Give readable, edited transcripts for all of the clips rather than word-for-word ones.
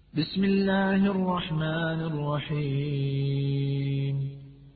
بسم الله الرحمن الرحيم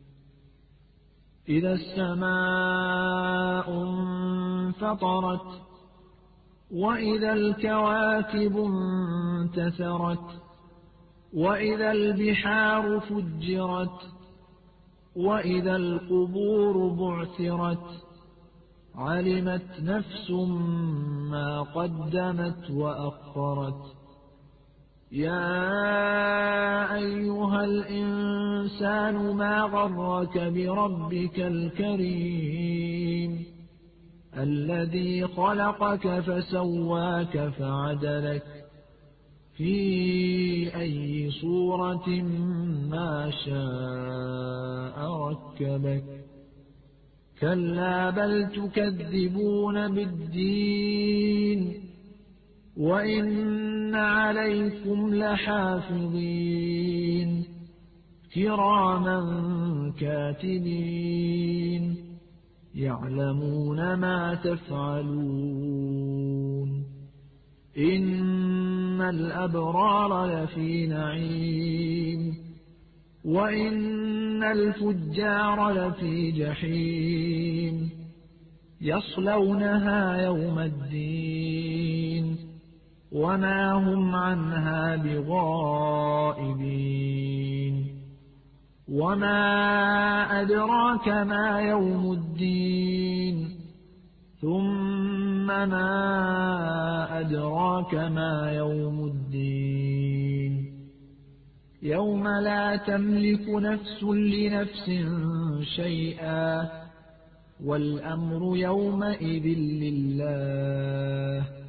إذا السماء انفطرت وإذا الكواكب انتثرت وإذا البحار فجرت وإذا القبور بعثرت علمت نفس ما قدمت وأخرت يا أيها الإنسان ما غرك بربك الكريم الذي خلقك فسواك فعدلك في أي صورة ما شاء ركبك كلا بل تكذبون بالدين وإن عليكم لحافظين كراما كاتبين يعلمون ما تفعلون إن الأبرار لفي نعيم وإن الفجار لفي جحيم يصلونها يوم الدين وما هم عنها بغائبين وما أدراك ما يوم الدين ثم ما أدراك ما يوم الدين يوم لا تملك نفس لنفس شيئا والأمر يومئذ لله